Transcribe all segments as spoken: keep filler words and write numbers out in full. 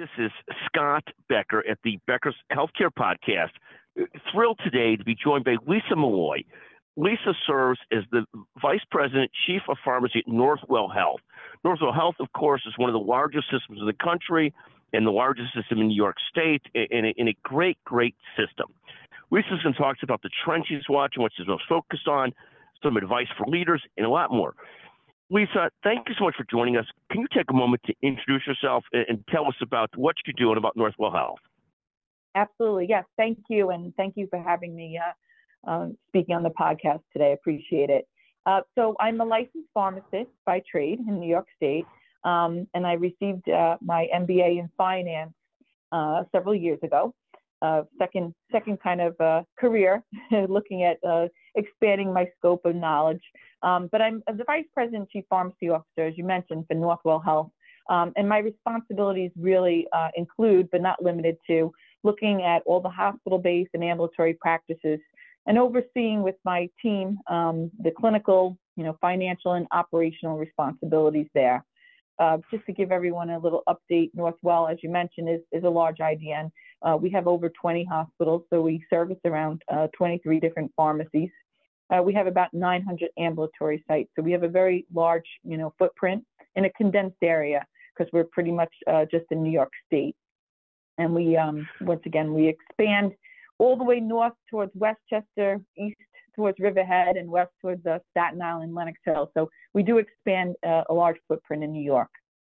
This is Scott Becker at the Becker's Healthcare Podcast. Thrilled today to be joined by Lisa Malloy. Lisa serves as the Vice President, Chief of Pharmacy at Northwell Health. Northwell Health, of course, is one of the largest systems in the country and the largest system in New York State, and a, and a great, great system. Lisa's going to talk about the trends she's watching, what she's most focused on, some advice for leaders, and a lot more. Lisa, thank you so much for joining us. Can you take a moment to introduce yourself and, and tell us about what you do and about Northwell Health? Absolutely. Yes. Thank you. And thank you for having me uh, um, speaking on the podcast today. I appreciate it. Uh, so I'm a licensed pharmacist by trade in New York State. Um, and I received uh, my M B A in finance uh, several years ago. Uh, second, second kind of uh, career, looking at uh, expanding my scope of knowledge. Um, but I'm the Vice President, Chief Pharmacy Officer, as you mentioned, for Northwell Health. Um, and my responsibilities really uh, include, but not limited to, looking at all the hospital-based and ambulatory practices and overseeing with my team um, the clinical, you know, financial and operational responsibilities there. Uh, just to give everyone a little update, Northwell, as you mentioned, is, is a large I D N. Uh, we have over twenty hospitals, so we service around uh, twenty-three different pharmacies. Uh, we have about nine hundred ambulatory sites, so we have a very large, you know, footprint in a condensed area because we're pretty much uh, just in New York State. And we, um, once again, we expand all the way north towards Westchester, east towards Riverhead, and west towards uh, Staten Island, Lenox Hill. So we do expand uh, a large footprint in New York.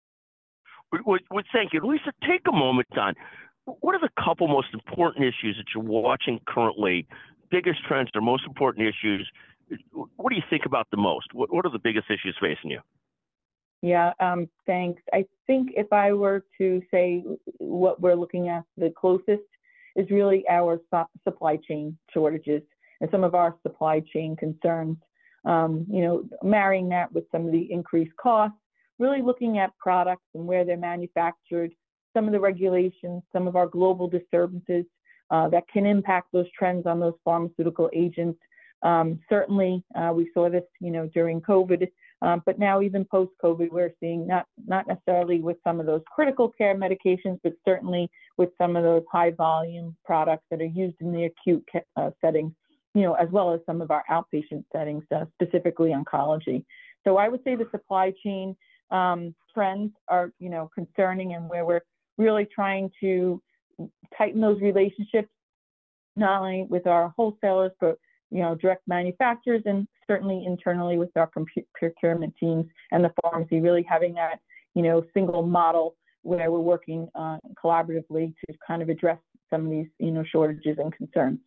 Well, well, thank you. Lisa, take a moment on what are the couple most important issues that you're watching currently, biggest trends or most important issues? What do you think about the most? What, what are the biggest issues facing you? Yeah, um, thanks. I think if I were to say what we're looking at the closest is really our su supply chain shortages and some of our supply chain concerns. Um, you know, marrying that with some of the increased costs, really looking at products and where they're manufactured, some of the regulations, some of our global disturbances uh, that can impact those trends on those pharmaceutical agents. Um, certainly, uh, we saw this, you know, during COVID, um, but now even post-COVID, we're seeing not not necessarily with some of those critical care medications, but certainly with some of those high-volume products that are used in the acute uh, settings, you know, as well as some of our outpatient settings, uh, specifically oncology. So I would say the supply chain um, trends are, you know, concerning, and where we're really trying to tighten those relationships, not only with our wholesalers, but, you know, direct manufacturers, and certainly internally with our procurement teams and the pharmacy, really having that, you know, single model where we're working uh, collaboratively to kind of address some of these, you know, shortages and concerns.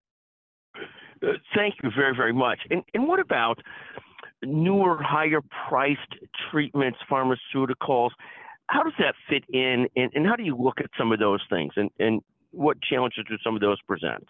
Uh, thank you very, very much. And, and what about newer, higher priced treatments, pharmaceuticals? How does that fit in, and, and how do you look at some of those things, and, and what challenges do some of those present?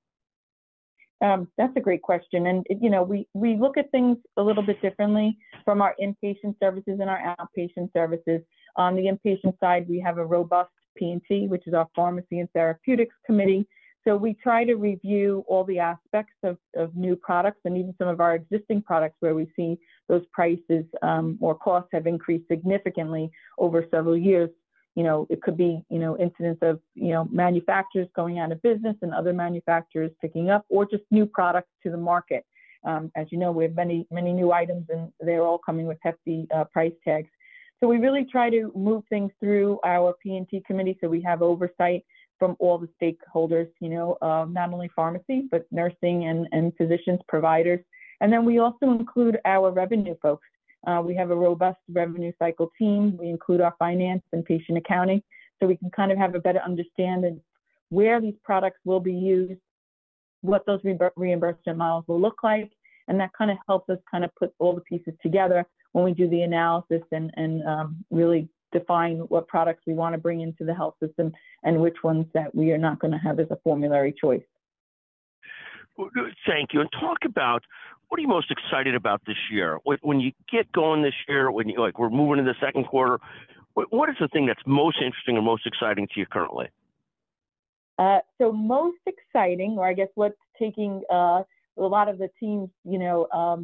Um, that's a great question. And, you know, we, we look at things a little bit differently from our inpatient services and our outpatient services. On the inpatient side, we have a robust P and T, which is our Pharmacy and Therapeutics Committee. So we try to review all the aspects of, of new products and even some of our existing products where we see those prices um, or costs have increased significantly over several years. You know, it could be, you know, incidents of, you know, manufacturers going out of business and other manufacturers picking up, or just new products to the market. Um, as you know, we have many, many new items, and they're all coming with hefty uh, price tags. So we really try to move things through our P and T committee, so we have oversight from all the stakeholders, you know, uh, not only pharmacy, but nursing and, and physicians, providers. And then we also include our revenue folks. Uh, we have a robust revenue cycle team. We include our finance and patient accounting, so we can kind of have a better understanding where these products will be used, what those re reimbursement models will look like, and that kind of helps us kind of put all the pieces together when we do the analysis and, and um, really define what products we want to bring into the health system and which ones that we are not going to have as a formulary choice. Thank you. And talk about, what are you most excited about this year? When you get going this year, when you, like, we're moving into the second quarter, what is the thing that's most interesting or most exciting to you currently? Uh, so most exciting, or I guess what's taking uh, a lot of the team's, you know, um,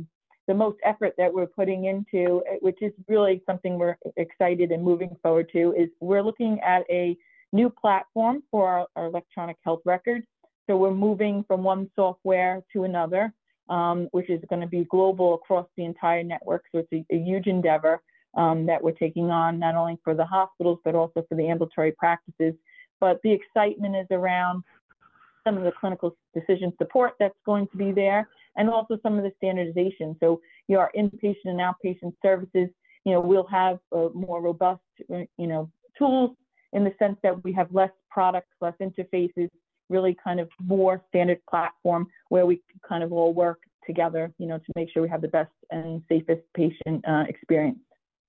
the most effort that we're putting into, which is really something we're excited and moving forward to, is we're looking at a new platform for our, our electronic health record. So we're moving from one software to another, um, which is going to be global across the entire network. So it's a, a huge endeavor um, that we're taking on, not only for the hospitals, but also for the ambulatory practices. But the excitement is around some of the clinical decision support that's going to be there, and also some of the standardization. So, you know, our inpatient and outpatient services, you know, we'll have uh, more robust, you know, tools in the sense that we have less products, less interfaces, really kind of more standard platform where we can kind of all work together, you know, to make sure we have the best and safest patient uh, experience.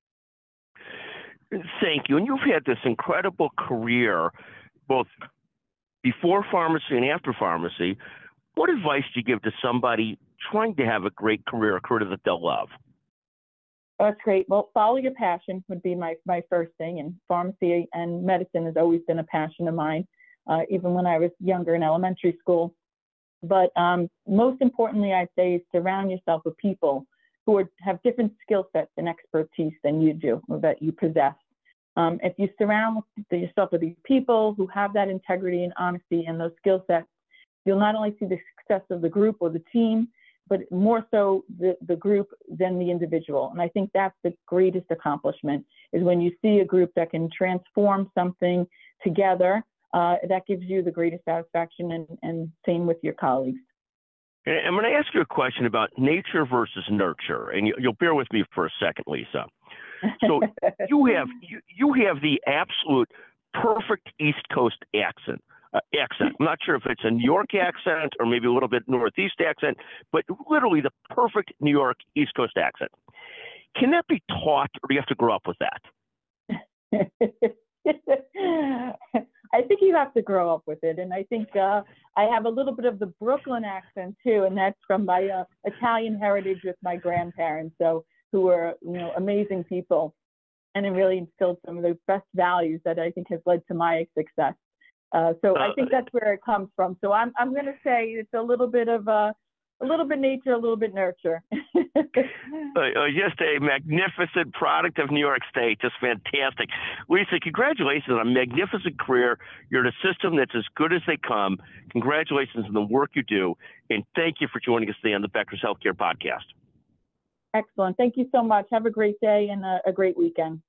Thank you. And you've had this incredible career, both before pharmacy and after pharmacy. What advice do you give to somebody trying to have a great career, a career that they'll love? Oh, that's great. Well, follow your passion would be my, my first thing. And pharmacy and medicine has always been a passion of mine, uh, even when I was younger in elementary school. But um, most importantly, I'd say is surround yourself with people who are, have different skill sets and expertise than you do, or that you possess. Um, if you surround yourself with these people who have that integrity and honesty and those skill sets, you'll not only see the success of the group or the team, but more so the, the group than the individual. And I think that's the greatest accomplishment, is when you see a group that can transform something together, uh, that gives you the greatest satisfaction, and, and same with your colleagues. I'm going to ask you a question about nature versus nurture, and you, you'll bear with me for a second, Lisa. So you have you, you have the absolute perfect East Coast accent. Uh, accent. I'm not sure if it's a New York accent or maybe a little bit Northeast accent, but literally the perfect New York East Coast accent. Can that be taught, or do you have to grow up with that? I think you have to grow up with it, and I think uh, I have a little bit of the Brooklyn accent too, and that's from my uh, Italian heritage with my grandparents, so who were, you know, amazing people, and it really instilled some of the best values that I think has led to my success. Uh, so uh, I think that's where it comes from. So I'm I'm going to say it's a little bit of a, a little bit nature, a little bit nurture. uh, uh, just a magnificent product of New York State. Just fantastic. Lisa, congratulations on a magnificent career. You're in a system that's as good as they come. Congratulations on the work you do. And thank you for joining us today on the Becker's Healthcare Podcast. Excellent. Thank you so much. Have a great day and a, a great weekend.